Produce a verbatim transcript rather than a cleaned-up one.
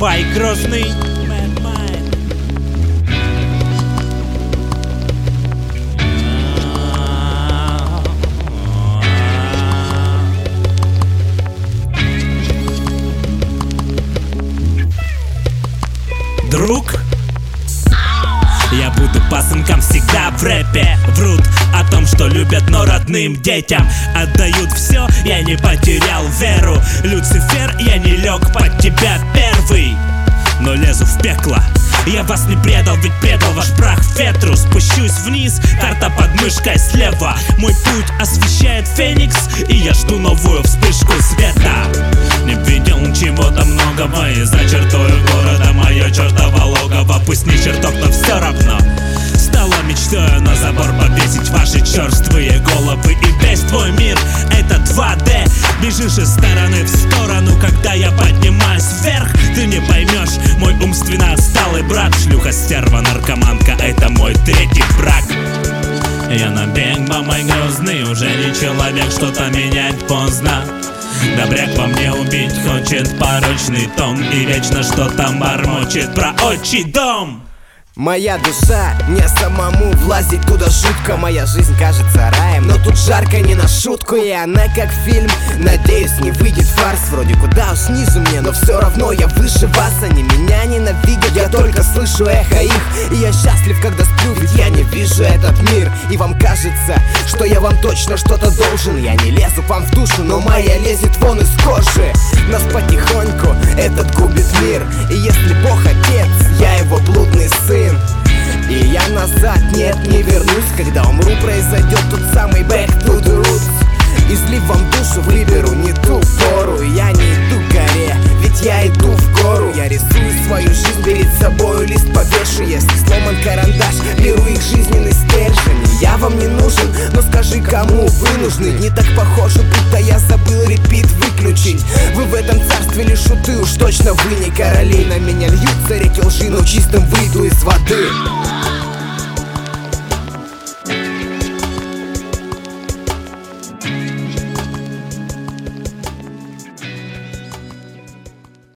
Бай грозный. Друг, я буду пасынком всегда в рэпе. Врут о том, что любят, но родным детям отдают все, я не потерял веру. Люцифер, я не лег под тебя первый, но лезу в пекло. Я вас не предал, ведь предал ваш прах ветру. Спущусь вниз, карта под мышкой слева. Мой путь освещает феникс, и я жду новую вспышку света. Не видел чего-то многого, и за чертою города мое чертово логово. Пусть не чертог, но все равно стало мечтой на забор повесить ваши черствые головы. И весь твой мир — это два дэ. Бежишь из стороны в сторону, когда я поднимаюсь вверх. Ты не поймешь, мой умственно отсталый брат. Шлюха, стерва, наркоманка — это мой третий брак. Я набег, мой грозный, уже не человек, что-то менять поздно. Добряк во мне убить хочет порочный тон и вечно что-то бормочет про отчий дом. Моя душа, мне самому влазить туда жутко. Моя жизнь кажется раем, но тут жарко не на шутку. И она как фильм, надеюсь, не выйдет фарс. Вроде куда уж ниже мне, но все равно я выше вас. Они меня ненавидят, я только слышу эхо их. И я счастлив, когда сплю, ведь я не вижу этот мир. И вам кажется, что я вам точно что-то должен. Я не лезу к вам в душу, но моя лезет вон из кожи. Нас потихоньку этот губит мир. И если Бог отец, я его блудный сын. И я назад, нет, не вернусь. Когда умру, произойдет тот самый back to the roots. Излив вам душу, выберу не ту пору. Я не иду к горе, ведь я иду в гору. Я рисую свою жизнь, перед собою лист повешу. Если сломан карандаш, беру их жизненный стержень. Я вам не нужен, но скажи, кому вы нужны. Не так похоже, будто я забыл репит выключить. Вы в этом царстве лишь шуты, уж точно вы не короли. На меня льются реки лжи, но чистым выйду из воды.